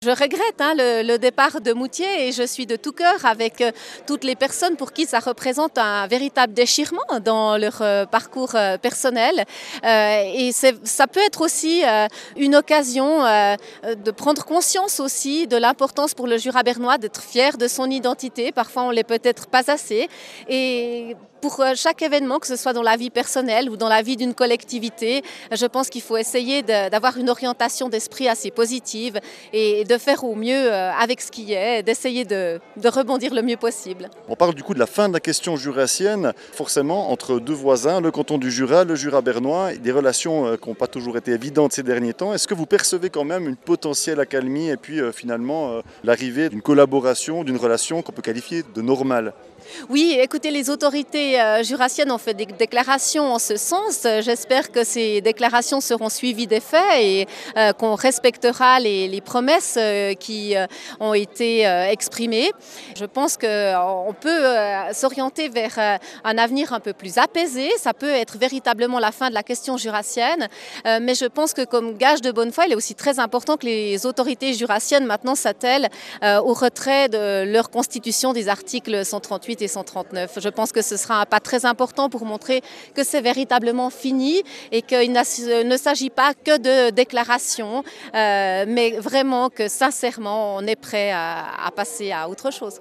Je regrette le départ de Moutier et je suis de tout cœur avec toutes les personnes pour qui ça représente un véritable déchirement dans leur parcours personnel. Ça peut être aussi une occasion de prendre conscience aussi de l'importance pour le Jura bernois d'être fier de son identité. Parfois on l'est peut-être pas assez. Et pour chaque événement, que ce soit dans la vie personnelle ou dans la vie d'une collectivité, je pense qu'il faut essayer d'avoir une orientation d'esprit assez positive et de faire au mieux avec ce qui est, d'essayer de rebondir le mieux possible. On parle du coup de la fin de la question jurassienne, forcément entre deux voisins, le canton du Jura, le Jura bernois, des relations qui n'ont pas toujours été évidentes ces derniers temps. Est-ce que vous percevez quand même une potentielle accalmie et puis finalement l'arrivée d'une collaboration, d'une relation qu'on peut qualifier de normale ? Oui, écoutez, les autorités jurassiennes ont fait des déclarations en ce sens. J'espère que ces déclarations seront suivies des faits et qu'on respectera les promesses qui ont été exprimées. Je pense qu'on peut s'orienter vers un avenir un peu plus apaisé. Ça peut être véritablement la fin de la question jurassienne. Mais je pense que comme gage de bonne foi, il est aussi très important que les autorités jurassiennes maintenant s'attellent au retrait de leur constitution des articles 138 et 139. Je pense que ce sera un pas très important pour montrer que c'est véritablement fini et qu'il ne s'agit pas que de déclarations, mais vraiment que sincèrement on est prêt à passer à autre chose.